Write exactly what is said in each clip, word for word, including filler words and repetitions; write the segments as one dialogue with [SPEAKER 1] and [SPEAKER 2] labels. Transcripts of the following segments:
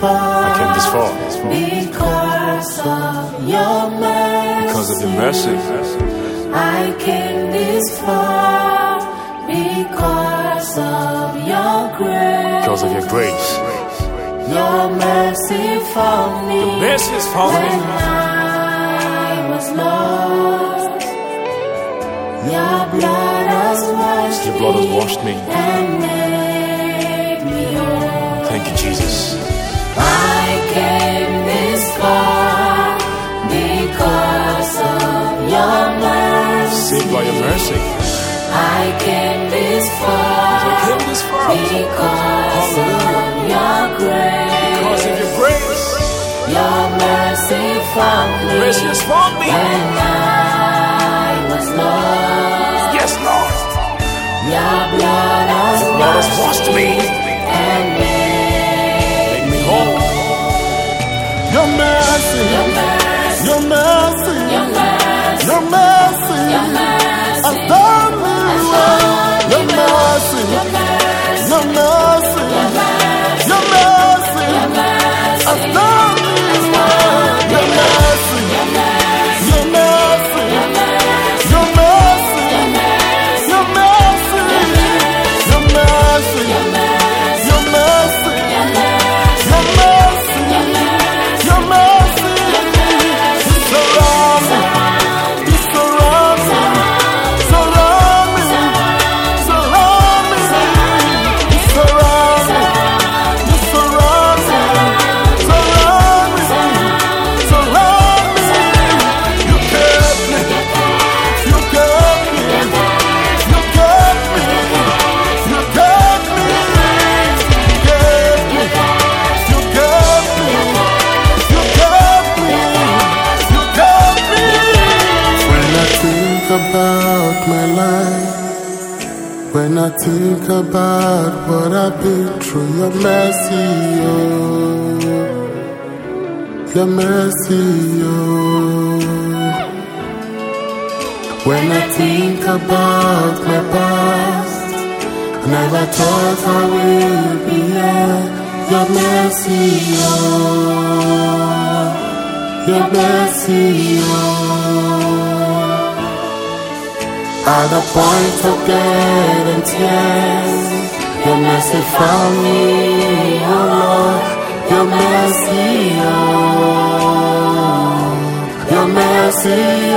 [SPEAKER 1] far.
[SPEAKER 2] I came this far.
[SPEAKER 1] Because of your mercy.
[SPEAKER 2] Because of your mercy.
[SPEAKER 1] I came this far. Because of your grace.
[SPEAKER 2] Because of your grace.
[SPEAKER 1] Your mercy found me.
[SPEAKER 2] Your mercy is found me.
[SPEAKER 1] When I was lost. Your blood has washed
[SPEAKER 2] Your blood has washed me.
[SPEAKER 1] And made me whole.
[SPEAKER 2] Thank you, Jesus.
[SPEAKER 1] I came this far because of your mercy.
[SPEAKER 2] Saved by your mercy.
[SPEAKER 1] I came this far,
[SPEAKER 2] I came this far
[SPEAKER 1] because of your grace.
[SPEAKER 2] Because of your grace.
[SPEAKER 1] Your mercy found me.
[SPEAKER 2] Mercy has found me.
[SPEAKER 1] When I was lost.
[SPEAKER 2] Yes, Lord.
[SPEAKER 1] Your blood has,
[SPEAKER 2] your blood has washed me.
[SPEAKER 1] And
[SPEAKER 2] made me whole.
[SPEAKER 3] Your mercy,
[SPEAKER 1] your mercy,
[SPEAKER 3] your mercy,
[SPEAKER 1] your mercy,
[SPEAKER 3] your mercy,
[SPEAKER 1] your mercy,
[SPEAKER 3] has done me well. Your mercy,
[SPEAKER 1] your mercy,
[SPEAKER 3] your mercy,
[SPEAKER 1] your mercy,
[SPEAKER 3] your mercy,
[SPEAKER 1] your mercy,
[SPEAKER 3] has done me well. Your mercy,
[SPEAKER 1] your mercy,
[SPEAKER 3] your mercy,
[SPEAKER 1] your mercy,
[SPEAKER 3] your mercy,
[SPEAKER 1] your mercy,
[SPEAKER 3] your mercy, your mercy,
[SPEAKER 1] your mercy,
[SPEAKER 3] your mercy,
[SPEAKER 1] your mercy,
[SPEAKER 3] your mercy,
[SPEAKER 1] your mercy.
[SPEAKER 3] your mercy, you surround me, you surround me, surround me, surround me, you surround me, you surround me, surround me, surround me. You kept me, you kept me, you kept me, you kept me, you kept me, you kept me. You got me, you got me. When I think about my life, when I think about what I've been through, your mercy, oh, your mercy, oh. When I think about my past, I never thought I would be here. Your mercy, oh, your mercy, oh. At the point of death and tears, your mercy found me, oh Lord. Your mercy, oh, your mercy,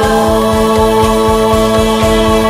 [SPEAKER 3] oh.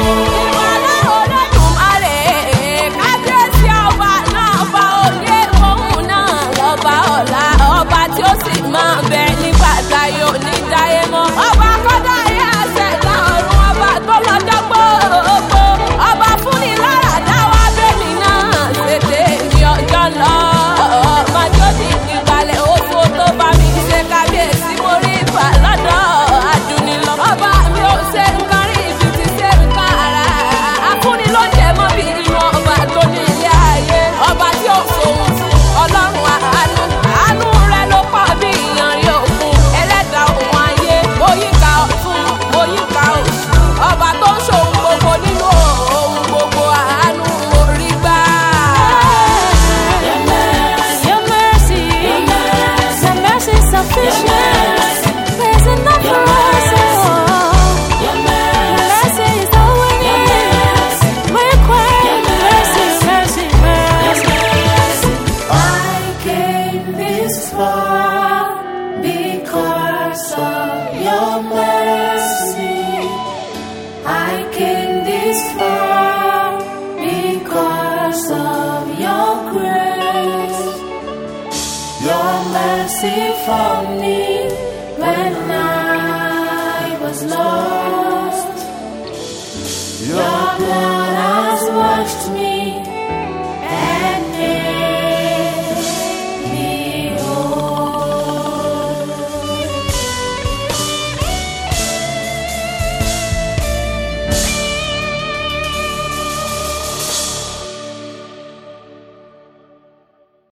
[SPEAKER 3] Your mercy found me when I was lost. Your blood has washed me